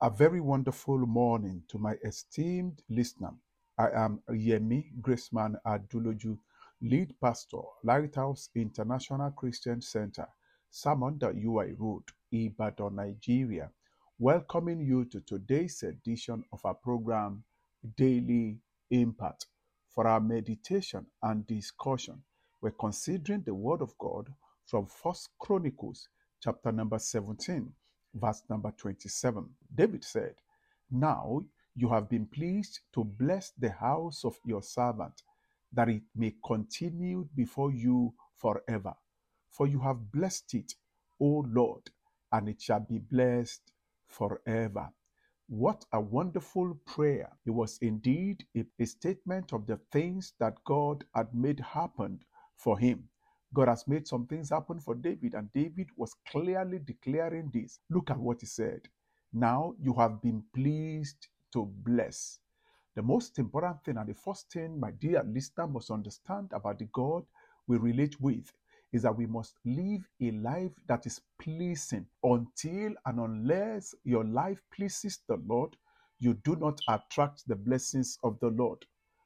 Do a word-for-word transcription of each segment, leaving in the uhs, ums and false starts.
A very wonderful morning to my esteemed listener. I am Yemi Graceman Aduloju, lead pastor, Lighthouse International Christian Center, Samanda U I Road, Ibadan, Nigeria, welcoming you to today's edition of our program, Daily Impact. For our meditation and discussion, we're considering the Word of God from First Chronicles, chapter number seventeen, verse number twenty-seven. David said, "Now you have been pleased to bless the house of your servant, that it may continue before you forever. For you have blessed it, O Lord, and it shall be blessed forever." What a wonderful prayer. It was indeed a, a statement of the things that God had made happen for him. God has made some things happen for David, and David was clearly declaring this. Look at what he said. Now you have been pleased to bless. The most important thing, and the first thing my dear listener must understand about the God we relate with, is that we must live a life that is pleasing. Until and unless your life pleases the Lord, you do not attract the blessings of the Lord.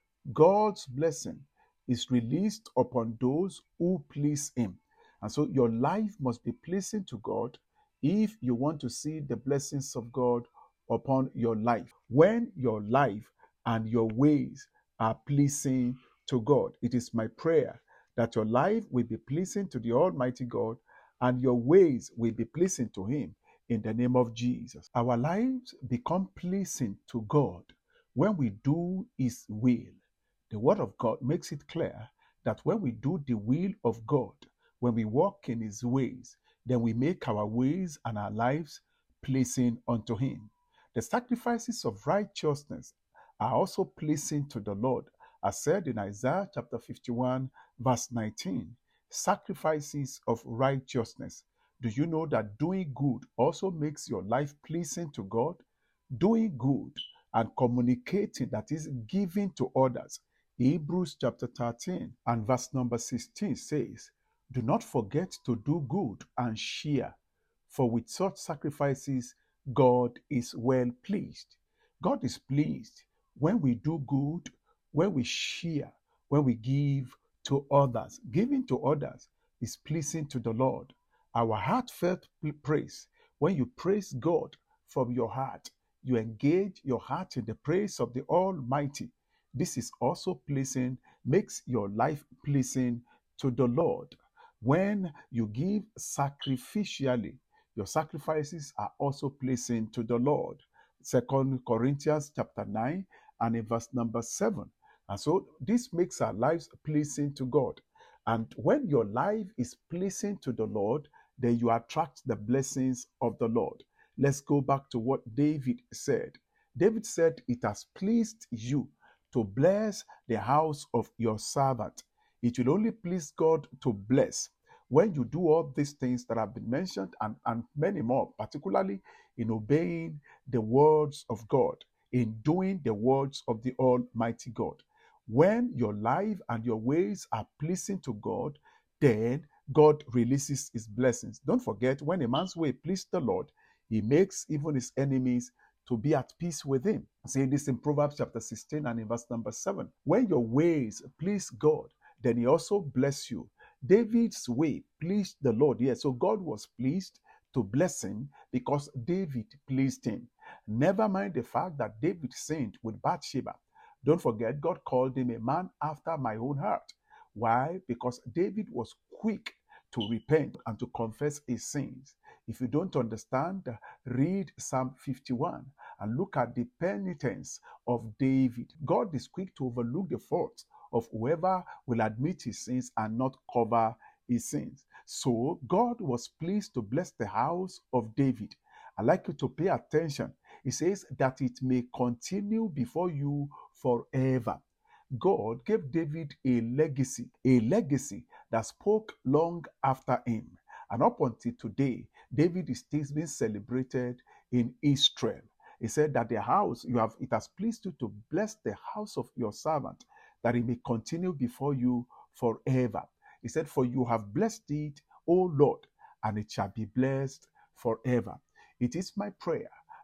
God's blessing is released upon those who please Him. And so your life must be pleasing to God if you want to see the blessings of God upon your life. When your life and your ways are pleasing to God, it is my prayer that your life will be pleasing to the Almighty God and your ways will be pleasing to Him in the name of Jesus. Our lives become pleasing to God when we do His will. The Word of God makes it clear that when we do the will of God, when we walk in His ways, then we make our ways and our lives pleasing unto Him. The sacrifices of righteousness are also pleasing to the Lord, as said in Isaiah chapter fifty-one, verse nineteen. Sacrifices of righteousness. Do you know that doing good also makes your life pleasing to God? Doing good and communicating, that is, giving to others. Hebrews chapter thirteen and verse number sixteen says, "Do not forget to do good and share, for with such sacrifices God is well pleased." God is pleased when we do good, when we share, when we give to others. Giving to others is pleasing to the Lord. Our heartfelt praise, when you praise God from your heart, you engage your heart in the praise of the Almighty. This is also pleasing, makes your life pleasing to the Lord. When you give sacrificially, your sacrifices are also pleasing to the Lord. Second Corinthians chapter nine and in verse number seven. And so this makes our lives pleasing to God. And when your life is pleasing to the Lord, then you attract the blessings of the Lord. Let's go back to what David said. David said, "It has pleased you to bless the house of your servant." It will only please God to bless when you do all these things that have been mentioned and, and many more, particularly in obeying the words of God, in doing the words of the Almighty God. When your life and your ways are pleasing to God, then God releases His blessings. Don't forget, when a man's way pleases the Lord, He makes even his enemies to be at peace with him. I say this in Proverbs chapter sixteen and in verse number seven. When your ways please God, then He also bless you. David's way pleased the Lord. Yes, so God was pleased to bless him because David pleased Him. Never mind the fact that David sinned with Bathsheba. Don't forget, God called him a man after my own heart. Why? Because David was quick to repent and to confess his sins. If you don't understand, read Psalm fifty-one and look at the penitence of David. God is quick to overlook the faults of whoever will admit his sins and not cover his sins. So God was pleased to bless the house of David. I'd like you to pay attention. It says that it may continue before you forever. God gave David a legacy, a legacy that spoke long after him. And up until today, David is still being celebrated in Israel. He said that the house you have, it has pleased you to bless the house of your servant, that it may continue before you forever. He said, "For you have blessed it, O Lord, and it shall be blessed forever." It is my prayer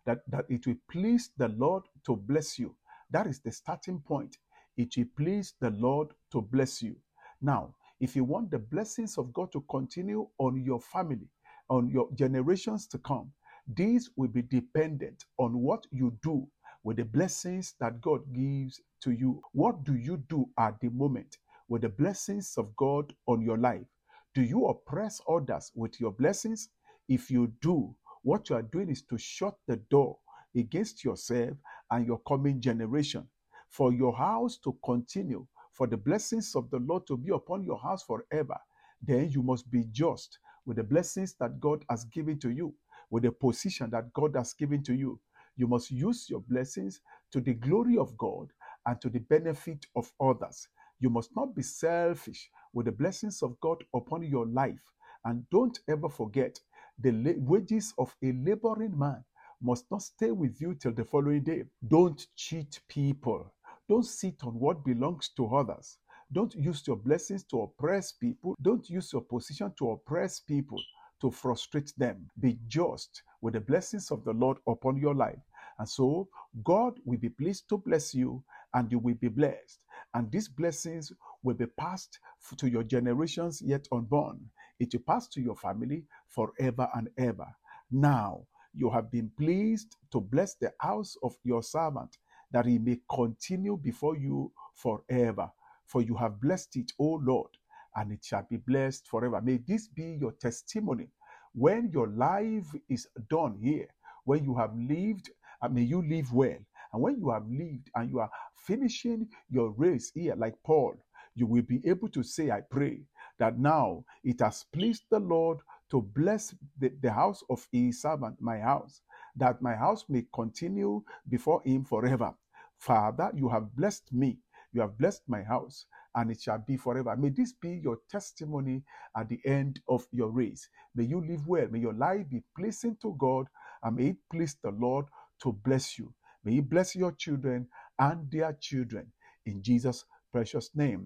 that, that it will please the Lord to bless you. That is the starting point. It will please the Lord to bless you. Now, if you want the blessings of God to continue on your family, on your generations to come, these will be dependent on what you do with the blessings that God gives to you. What do you do at the moment with the blessings of God on your life? Do you oppress others with your blessings? If you do, what you are doing is to shut the door against yourself and your coming generation. For your house to continue, for the blessings of the Lord to be upon your house forever, then you must be just with the blessings that God has given to you, with the position that God has given to you. You must use your blessings to the glory of God and to the benefit of others. You must not be selfish with the blessings of God upon your life. And don't ever forget, the la- wages of a laboring man must not stay with you till the following day. Don't cheat people. Don't sit on what belongs to others. Don't use your blessings to oppress people. Don't use your position to oppress people, to frustrate them. Be just with the blessings of the Lord upon your life. And so God will be pleased to bless you, and you will be blessed. And these blessings will be passed to your generations yet unborn. It will pass to your family forever and ever. Now, you have been pleased to bless the house of your servant, that he may continue before you forever. For you have blessed it, O Lord, and it shall be blessed forever. May this be your testimony when your life is done here, when you have lived, and may you live well. And when you have lived and you are finishing your race here, like Paul, you will be able to say, I pray that now it has pleased the Lord to bless the, the house of his servant, my house, that my house may continue before him forever. Father, you have blessed me. You have blessed my house, and it shall be forever. May this be your testimony at the end of your race. May you live well. May your life be pleasing to God, and may it please the Lord to bless you. May He bless your children and their children. In Jesus' precious name,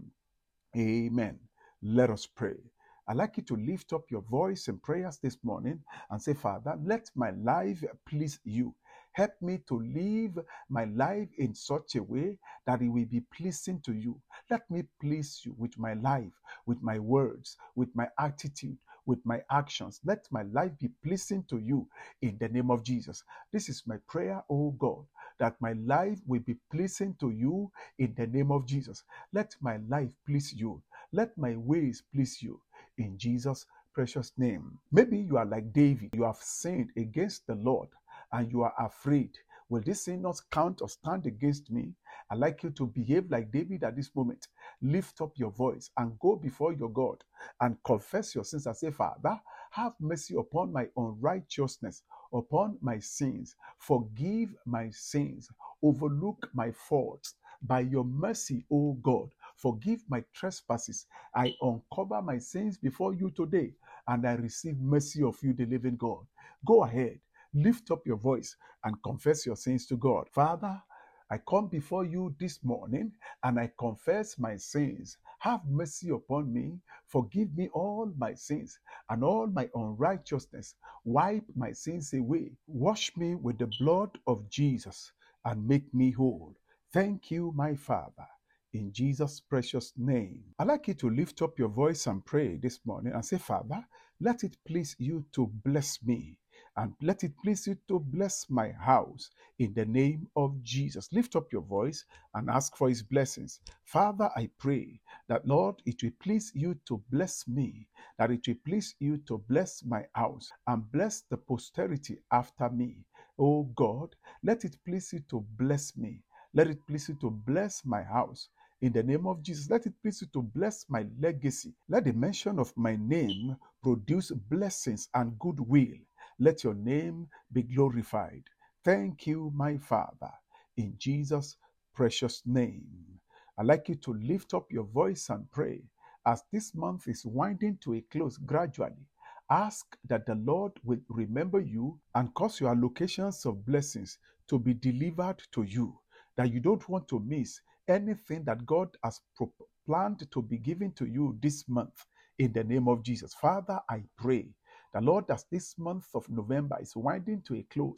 amen. Let us pray. I'd like you to lift up your voice in prayers this morning and say, Father, let my life please you. Help me to live my life in such a way that it will be pleasing to you. Let me please you with my life, with my words, with my attitude, with my actions. Let my life be pleasing to you in the name of Jesus. This is my prayer, oh God, that my life will be pleasing to you in the name of Jesus. Let my life please you. Let my ways please you in Jesus' precious name. Maybe you are like David. You have sinned against the Lord and you are afraid. Will this sin not count or stand against me? I'd like you to behave like David at this moment. Lift up your voice and go before your God and confess your sins and say, Father, have mercy upon my unrighteousness, upon my sins. Forgive my sins. Overlook my faults. By your mercy, O God, forgive my trespasses. I uncover my sins before you today, and I receive mercy of you, the living God. Go ahead, lift up your voice and confess your sins to God. Father, I come before you this morning and I confess my sins. Have mercy upon me. Forgive me all my sins and all my unrighteousness. Wipe my sins away. Wash me with the blood of Jesus and make me whole. Thank you, my Father. In Jesus' precious name. I'd like you to lift up your voice and pray this morning and say, Father, let it please you to bless me, and let it please you to bless my house in the name of Jesus. Lift up your voice and ask for his blessings. Father, I pray that, Lord, it will please you to bless me, that it will please you to bless my house and bless the posterity after me. Oh God, let it please you to bless me. Let it please you to bless my house. In the name of Jesus, let it please you to bless my legacy. Let the mention of my name produce blessings and goodwill. Let your name be glorified. Thank you, my Father, in Jesus' precious name. I'd like you to lift up your voice and pray as this month is winding to a close gradually. Ask that the Lord will remember you and cause your allocations of blessings to be delivered to you, that you don't want to miss anything that God has pro- planned to be given to you this month in the name of Jesus. Father, I pray that, Lord, as this month of November is winding to a close,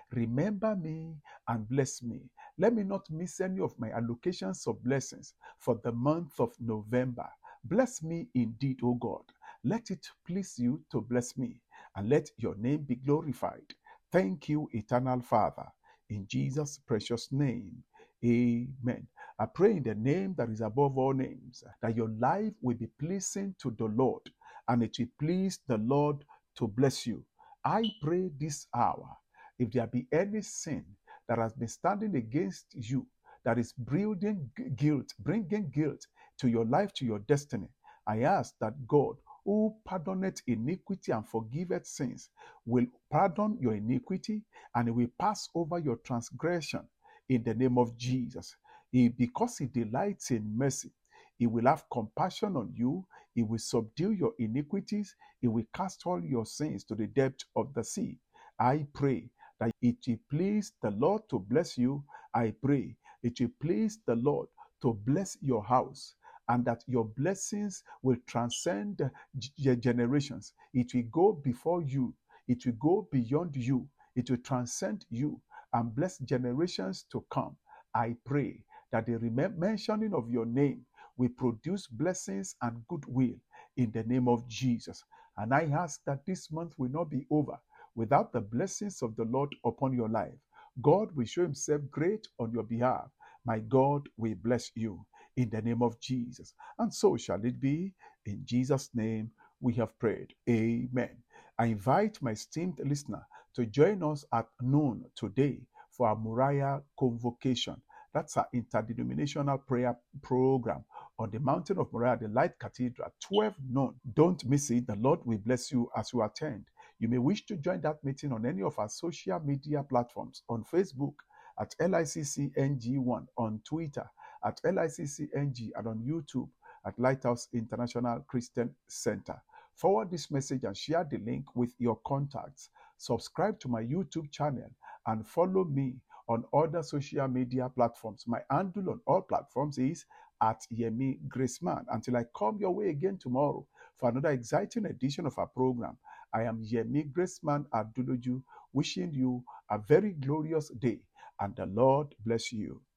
Remember me and bless me. Let me not miss any of my allocations of blessings for the month of November. Bless me indeed, O God. Let it please you to bless me, and let your name be glorified. Thank you, eternal Father. In Jesus' precious name, amen. I pray in the name that is above all names that your life will be pleasing to the Lord, and it will please the Lord to bless you. I pray this hour, if there be any sin that has been standing against you, that is bringing guilt, bringing guilt to your life, to your destiny, I ask that God, who pardoneth iniquity and forgiveth sins, will pardon your iniquity, and he will pass over your transgression in the name of Jesus. He, because he delights in mercy, he will have compassion on you. He will subdue your iniquities. He will cast all your sins to the depth of the sea. I pray that it will please the Lord to bless you. I pray it will please the Lord to bless your house, and that your blessings will transcend g- generations. It will go before you. It will go beyond you. It will transcend you and bless generations to come. I pray that the remem- mentioning of your name will produce blessings and goodwill in the name of Jesus. And I ask that this month will not be over without the blessings of the Lord upon your life. God will show himself great on your behalf. My God will bless you in the name of Jesus. And so shall it be. In Jesus' name we have prayed. Amen. I invite my esteemed listener to join us at noon today for our Moriah convocation. That's our interdenominational prayer program on the mountain of Moriah, the Light Cathedral, twelve noon. Don't miss it. The Lord will bless you as you attend. You may wish to join that meeting on any of our social media platforms, on Facebook at L I C C N G one, on Twitter at L I C C N G, and on YouTube at Lighthouse International Christian Center. Forward this message and share the link with your contacts. Subscribe to my YouTube channel and follow me on other social media platforms. My handle on all platforms is at Yemi Graceman. Until I come your way again tomorrow for another exciting edition of our program, I am Yemi Graceman Aduloju, wishing you a very glorious day, and the Lord bless you.